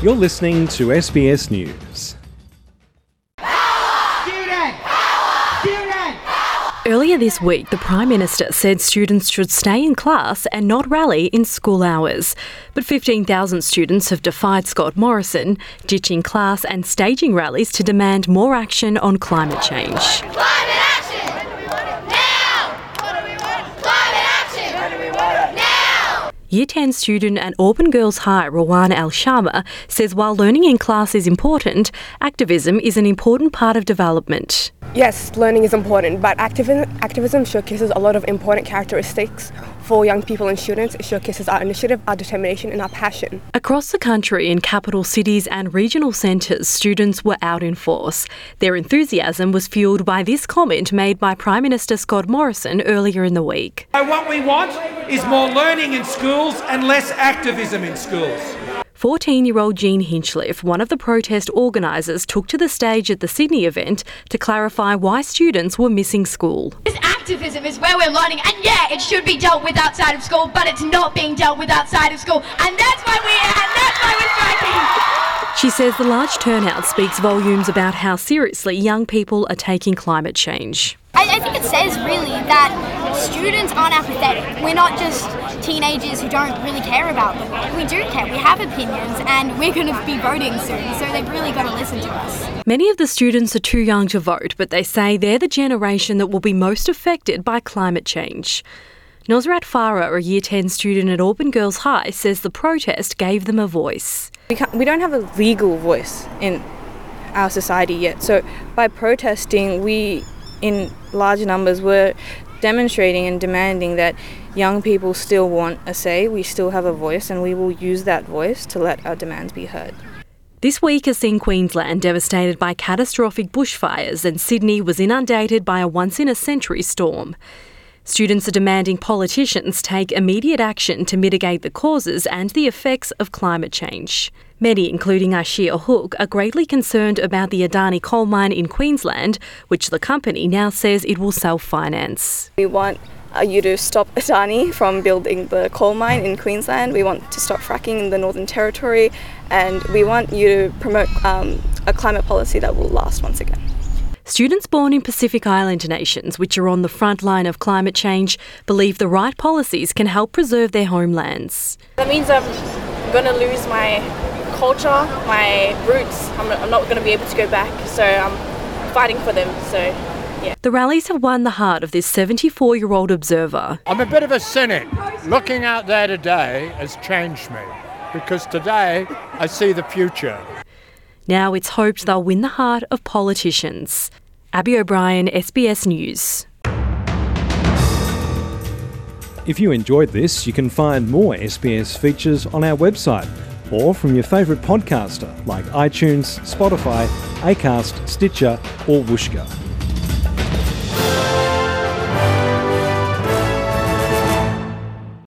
You're listening to SBS News. Earlier this week, the Prime Minister said students should stay in class and not rally in school hours. But 15,000 students have defied Scott Morrison, ditching class and staging rallies to demand more action on climate change. Climate action! Now! What do we want? Climate action! What do we want? Now! Year 10 student at Auburn Girls High, Rawan Al-Shama, says while learning in class is important, activism is an important part of development. Yes, learning is important, but activism showcases a lot of important characteristics for young people and students. It showcases our initiative, our determination and our passion. Across the country, in capital cities and regional centres, students were out in force. Their enthusiasm was fuelled by this comment made by Prime Minister Scott Morrison earlier in the week. What we want is more learning in schools and less activism in schools. 14-year-old Jean Hinchliffe, one of the protest organisers, took to the stage at the Sydney event to clarify why students were missing school. This activism is where we're learning, and yeah, it should be dealt with outside of school, but it's not being dealt with outside of school, and that's why we're striking. She says the large turnout speaks volumes about how seriously young people are taking climate change. I think it says really that students aren't apathetic. We're not just teenagers who don't really care about them. We do care. We have opinions and we're going to be voting soon, so they've really got to listen to us. Many of the students are too young to vote, but they say they're the generation that will be most affected by climate change. Nosrat Farah, a Year 10 student at Auburn Girls High, says the protest gave them a voice. We don't have a legal voice in our society yet, so by protesting we in large numbers were demonstrating and demanding that young people still want a say, we still have a voice, and we will use that voice to let our demands be heard. This week has seen Queensland devastated by catastrophic bushfires, and Sydney was inundated by a once-in-a-century storm. Students are demanding politicians take immediate action to mitigate the causes and the effects of climate change. Many, including Ashia Hook, are greatly concerned about the Adani coal mine in Queensland, which the company now says it will self-finance. We want you to stop Adani from building the coal mine in Queensland. We want to stop fracking in the Northern Territory, and we want you to promote a climate policy that will last once again. Students born in Pacific Island nations, which are on the front line of climate change, believe the right policies can help preserve their homelands. That means I'm going to lose my culture, my roots. I'm not going to be able to go back, so I'm fighting for them. So, yeah. The rallies have won the heart of this 74-year-old observer. I'm a bit of a cynic. Looking out there today has changed me, because today I see the future. Now it's hoped they'll win the heart of politicians. Abby O'Brien, SBS News. If you enjoyed this, you can find more SBS features on our website or from your favourite podcaster like iTunes, Spotify, Acast, Stitcher or Whooshkaa.